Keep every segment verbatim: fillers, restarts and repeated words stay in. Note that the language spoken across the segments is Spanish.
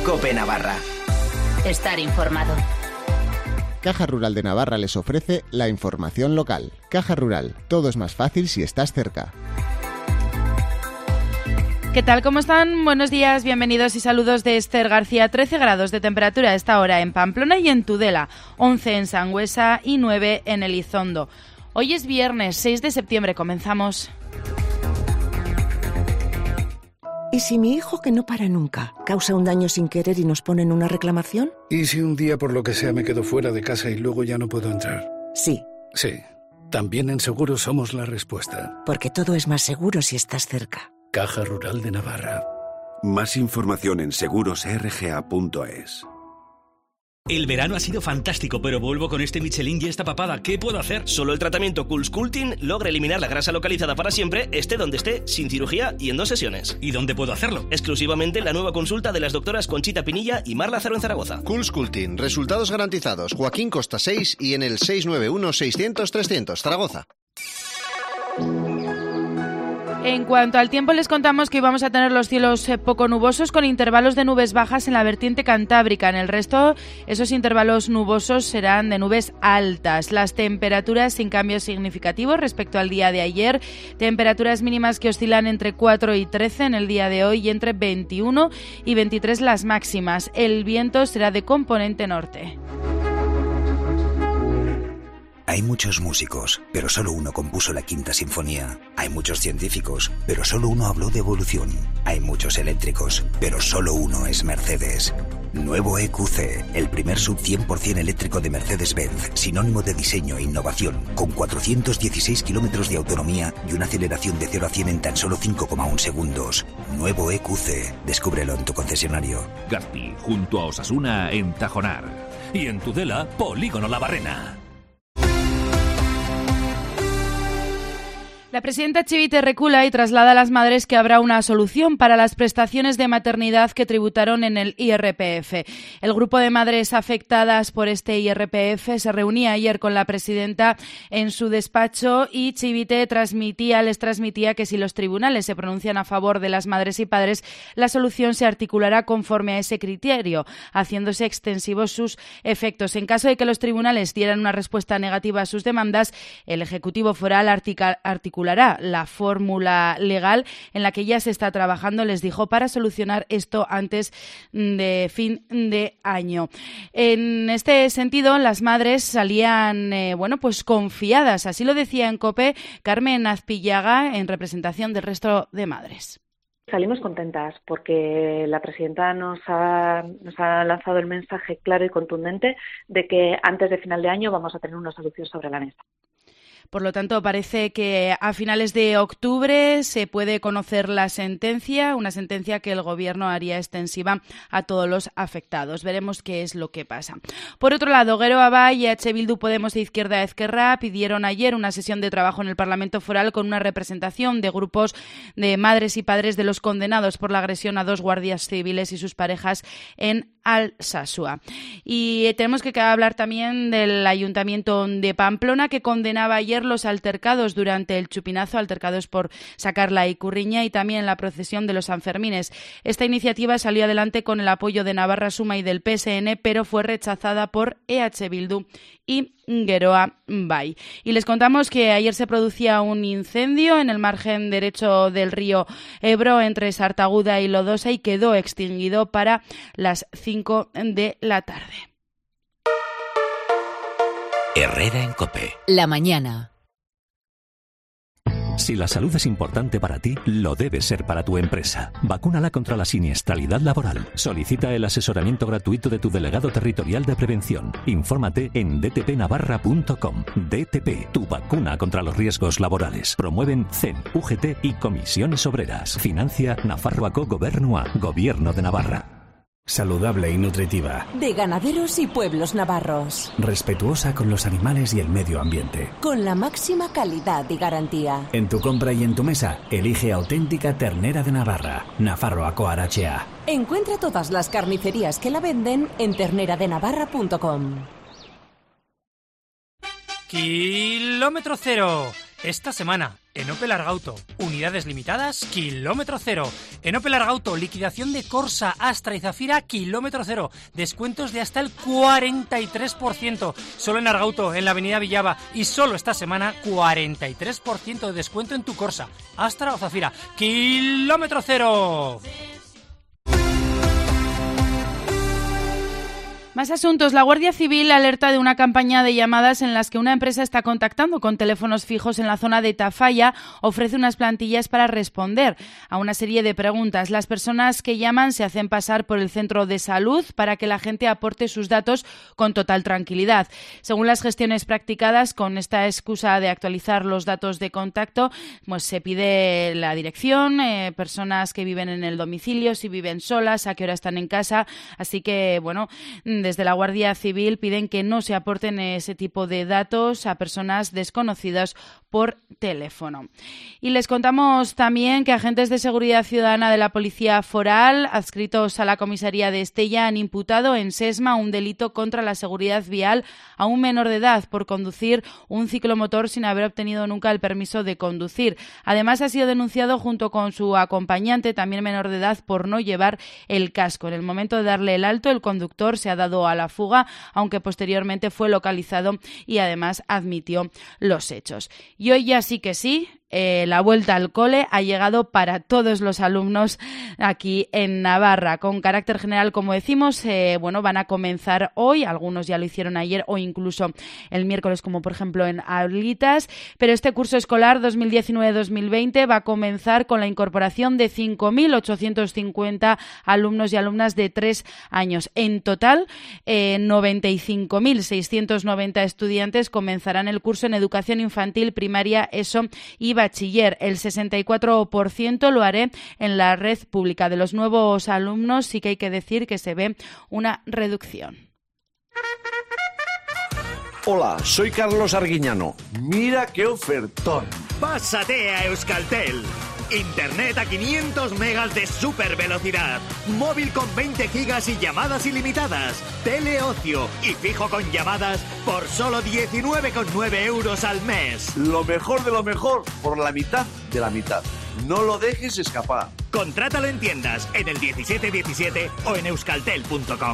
COPE Navarra. Estar informado. Caja Rural de Navarra les ofrece la información local. Caja Rural, todo es más fácil si estás cerca. ¿Qué tal? ¿Cómo están? Buenos días, bienvenidos y saludos de Esther García. trece grados de temperatura a esta hora en Pamplona y en Tudela, once en Sangüesa y nueve en Elizondo. Hoy es viernes, seis de septiembre, comenzamos. ¿Y si mi hijo, que no para nunca, causa un daño sin querer y nos ponen una reclamación? ¿Y si un día por lo que sea me quedo fuera de casa y luego ya no puedo entrar? Sí. Sí. También en Seguros somos la respuesta. Porque todo es más seguro si estás cerca. Caja Rural de Navarra. Más información en seguros r g a punto es. El verano ha sido fantástico, pero vuelvo con este Michelin y esta papada. ¿Qué puedo hacer? Solo el tratamiento Cool-Sculpting logra eliminar la grasa localizada para siempre, esté donde esté, sin cirugía y en dos sesiones. ¿Y dónde puedo hacerlo? Exclusivamente en la nueva consulta de las doctoras Conchita Pinilla y Mar Lázaro en Zaragoza. Cool-Sculpting, resultados garantizados. Joaquín Costa seis y en el seis nueve uno seiscientos trescientos, Zaragoza. En cuanto al tiempo, les contamos que hoy vamos a tener los cielos poco nubosos con intervalos de nubes bajas en la vertiente cantábrica. En el resto, esos intervalos nubosos serán de nubes altas. Las temperaturas sin cambios significativos respecto al día de ayer. Temperaturas mínimas que oscilan entre cuatro y trece en el día de hoy y entre veintiuno y veintitrés las máximas. El viento será de componente norte. Hay muchos músicos, pero solo uno compuso la Quinta Sinfonía. Hay muchos científicos, pero solo uno habló de evolución. Hay muchos eléctricos, pero solo uno es Mercedes. Nuevo E Q C, el primer sub cien por ciento eléctrico de Mercedes-Benz, sinónimo de diseño e innovación, con cuatrocientos dieciséis kilómetros de autonomía y una aceleración de cero a cien en tan solo cinco coma uno segundos. Nuevo E Q C, descúbrelo en tu concesionario. Gazpi, junto a Osasuna en Tajonar. Y en Tudela, Polígono La Barrena. La presidenta Chivite recula y traslada a las madres que habrá una solución para las prestaciones de maternidad que tributaron en el I R P F. El grupo de madres afectadas por este I R P F se reunía ayer con la presidenta en su despacho y Chivite transmitía, les transmitía que si los tribunales se pronuncian a favor de las madres y padres, la solución se articulará conforme a ese criterio, haciéndose extensivos sus efectos. En caso de que los tribunales dieran una respuesta negativa a sus demandas, el Ejecutivo Foral artica, articulará la fórmula legal en la que ya se está trabajando, les dijo, para solucionar esto antes de fin de año. En este sentido, las madres salían, eh, bueno, pues confiadas. Así lo decía en COPE Carmen Azpillaga, en representación del resto de madres. Salimos contentas porque la presidenta nos ha, nos ha lanzado el mensaje claro y contundente de que antes de final de año vamos a tener una solución sobre la mesa. Por lo tanto, parece que a finales de octubre se puede conocer la sentencia, una sentencia que el Gobierno haría extensiva a todos los afectados. Veremos qué es lo que pasa. Por otro lado, Geroa Bai y H. Bildu, Podemos e Izquierda Ezkerra pidieron ayer una sesión de trabajo en el Parlamento Foral con una representación de grupos de madres y padres de los condenados por la agresión a dos guardias civiles y sus parejas en Alsasua. Y tenemos que hablar también del Ayuntamiento de Pamplona, que condenaba ayer los altercados durante el chupinazo, altercados por sacar la Icurriña, y también la procesión de los Sanfermines. Esta iniciativa salió adelante con el apoyo de Navarra Suma y del P S N, pero fue rechazada por E H Bildu y Geroa Bai. Y les contamos que ayer se producía un incendio en el margen derecho del río Ebro entre Sartaguda y Lodosa y quedó extinguido para las cinco de la tarde. Herrera en COPE. La mañana. Si la salud es importante para ti, lo debe ser para tu empresa. Vacúnala contra la siniestralidad laboral. Solicita el asesoramiento gratuito de tu delegado territorial de prevención. Infórmate en d t p navarra punto com. D T P, tu vacuna contra los riesgos laborales. Promueven C E N, U G T y Comisiones Obreras. Financia Nafarroako Gobernua, Gobierno de Navarra. Saludable y nutritiva. De ganaderos y pueblos navarros. Respetuosa con los animales y el medio ambiente. Con la máxima calidad y garantía. En tu compra y en tu mesa, elige auténtica ternera de Navarra. Nafarroako Arachea. Encuentra todas las carnicerías que la venden en ternera de navarra punto com. Kilómetro cero. Esta semana, en Opel Argauto, unidades limitadas, kilómetro cero. En Opel Argauto, liquidación de Corsa, Astra y Zafira, kilómetro cero. Descuentos de hasta el cuarenta y tres por ciento. Solo en Argauto, en la avenida Villava. Y solo esta semana, cuarenta y tres por ciento de descuento en tu Corsa, Astra o Zafira. ¡Kilómetro cero! Más asuntos. La Guardia Civil alerta de una campaña de llamadas en las que una empresa está contactando con teléfonos fijos en la zona de Tafalla. Ofrece unas plantillas para responder a una serie de preguntas. Las personas que llaman se hacen pasar por el centro de salud para que la gente aporte sus datos con total tranquilidad. Según las gestiones practicadas, con esta excusa de actualizar los datos de contacto, pues se pide la dirección, eh, personas que viven en el domicilio, si viven solas, a qué hora están en casa. Así que, bueno, desde la Guardia Civil piden que no se aporten ese tipo de datos a personas desconocidas por teléfono. Y les contamos también que agentes de seguridad ciudadana de la Policía Foral, adscritos a la comisaría de Estella, han imputado en Sesma un delito contra la seguridad vial a un menor de edad por conducir un ciclomotor sin haber obtenido nunca el permiso de conducir. Además, ha sido denunciado junto con su acompañante, también menor de edad, por no llevar el casco. En el momento de darle el alto, el conductor se ha dado a la fuga, aunque posteriormente fue localizado y además admitió los hechos. Y hoy ya sí que sí, eh, la vuelta al cole ha llegado para todos los alumnos aquí en Navarra. Con carácter general, como decimos, eh, bueno, van a comenzar hoy, algunos ya lo hicieron ayer o incluso el miércoles, como por ejemplo en Ablitas, pero este curso escolar dos mil diecinueve dos mil veinte va a comenzar con la incorporación de cinco mil ochocientos cincuenta alumnos y alumnas de tres años. En total, eh, noventa y cinco mil seiscientos noventa estudiantes comenzarán el curso en educación infantil, primaria, ESO y bachiller. El sesenta y cuatro por ciento lo haré en la red pública. De los nuevos alumnos sí que hay que decir que se ve una reducción. Hola, soy Carlos Arguiñano. Mira qué ofertón. Pásate a Euskaltel. Internet a quinientos megas de super velocidad. Móvil con veinte gigas y llamadas ilimitadas. Teleocio y fijo con llamadas por solo diecinueve con nueve euros al mes. Lo mejor de lo mejor por la mitad de la mitad. No lo dejes escapar. Contrátalo en tiendas, en el diecisiete diecisiete o en euskaltel punto com.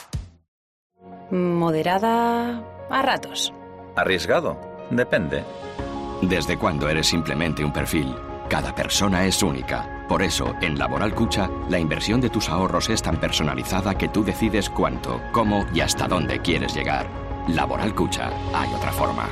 Moderada a ratos. Arriesgado. Depende. ¿Desde cuándo eres simplemente un perfil? Cada persona es única. Por eso, en Laboral Cucha, la inversión de tus ahorros es tan personalizada que tú decides cuánto, cómo y hasta dónde quieres llegar. Laboral Cucha. Hay otra forma.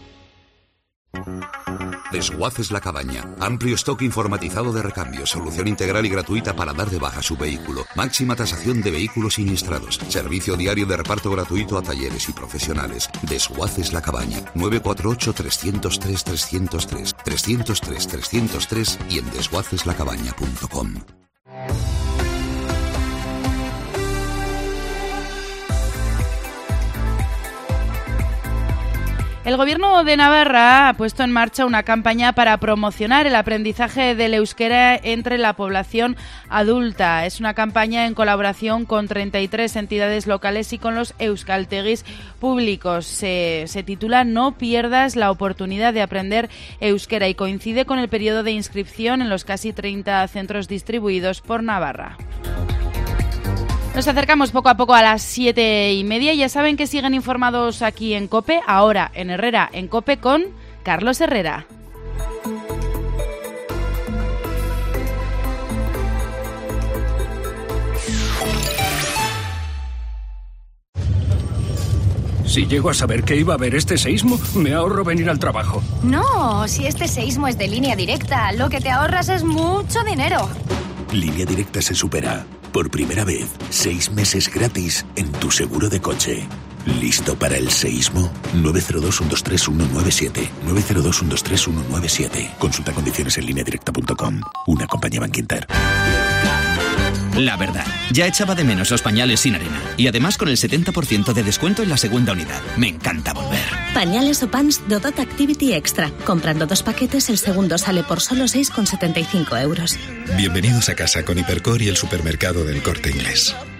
Desguaces La Cabaña. Amplio stock informatizado de recambio. Solución integral y gratuita para dar de baja su vehículo. Máxima tasación de vehículos siniestrados. Servicio diario de reparto gratuito a talleres y profesionales. Desguaces La Cabaña. nueve cuatro ocho, tres cero tres, tres cero tres. tres cero tres, tres cero tres y en desguaces la cabaña punto com. El Gobierno de Navarra ha puesto en marcha una campaña para promocionar el aprendizaje del euskera entre la población adulta. Es una campaña en colaboración con treinta y tres entidades locales y con los euskaltegis públicos. Se, se titula No pierdas la oportunidad de aprender euskera y coincide con el periodo de inscripción en los casi treinta centros distribuidos por Navarra. Nos acercamos poco a poco a las siete y media. Ya saben que siguen informados aquí en COPE, ahora en Herrera en COPE con Carlos Herrera. Si llego a saber que iba a haber este seísmo, me ahorro venir al trabajo. No, si este seísmo es de Línea Directa, lo que te ahorras es mucho dinero. Línea Directa se supera. Por primera vez, seis meses gratis en tu seguro de coche. ¿Listo para el seísmo? nueve cero dos, uno dos tres, uno nueve siete. nueve cero dos, uno dos tres, uno nueve siete. Consulta condiciones en línea directa punto com. Una compañía Bankinter. La verdad, ya echaba de menos los pañales sin arena. Y además con el setenta por ciento de descuento en la segunda unidad. Me encanta volver. Pañales o pants Dodot Activity Extra. Comprando dos paquetes, el segundo sale por solo seis con setenta y cinco euros. Bienvenidos a casa con Hipercor y el supermercado del Corte Inglés.